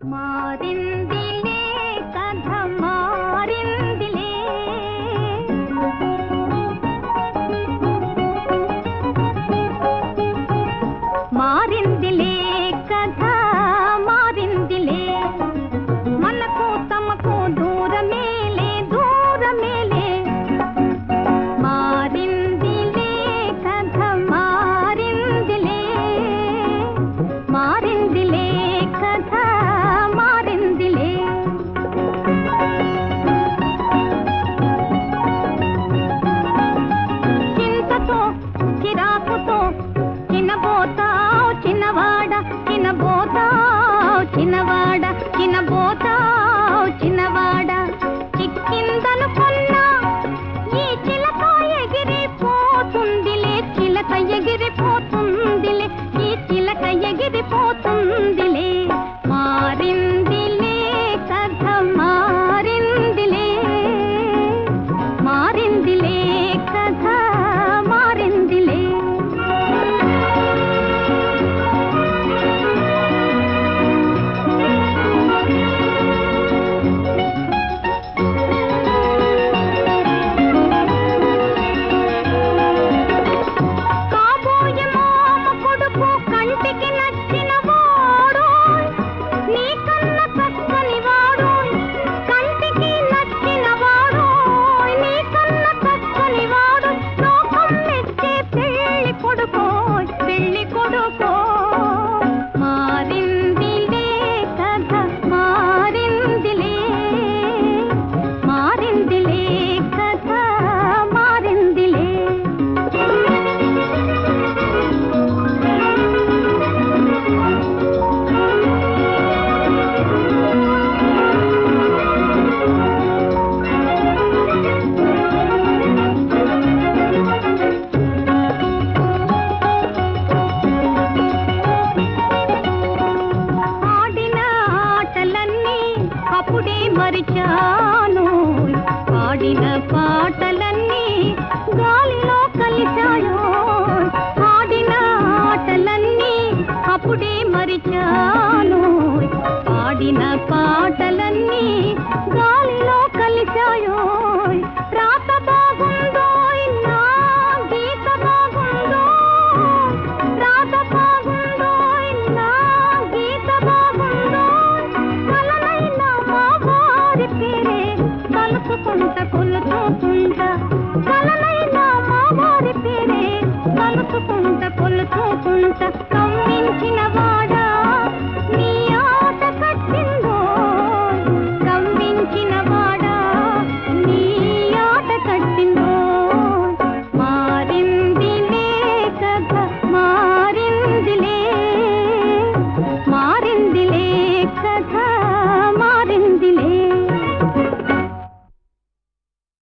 మారిందిలే కథ మారిందిలే మారిందిలే కథ మారిందిలే మనకు తమకు దూరమేలే దూరమేలే మారిందిలే కథ మారిందిలే మారిందిలే కథ మారిందిలే చింతతో చిరాకుతో చిన్నబోతావు చిన్నవాడ చిన్నబోతావు చిన్నవాడ చిన్నబోతావు చిన్నవాడ చిక్కిందనుకున్నా ఈ చిలక ఎగిరిపోతుందిలే చిలక ఎగిరిపోతుందిలే ఈ చిలక ఎగిరిపోతుందిలే మారిందిలే కథ మారిందిలే మారిందిలే కథ మారిందిలే కాబోయే మామ కొడుకు కంటికి నచ్చిన వాడు నీకన్నా చక్కని వాడు కంటికి నచ్చిన వాడు నీకన్నా చక్కని వాడు లోకం మెచ్చే పెళ్లి కొడుకో పెళ్లి కొడుకో మారిందిలే కథ మారిందిలే మారిందిలే కథ మారిందిలే ఆడిన ఆటలన్నీ అప్పుడే మరిచాను ఆడిన పాటలన్నీ గాలిలో కలిశాయో ఆడిన ఆటలన్నీ అప్పుడే మరిచాను ఆడిన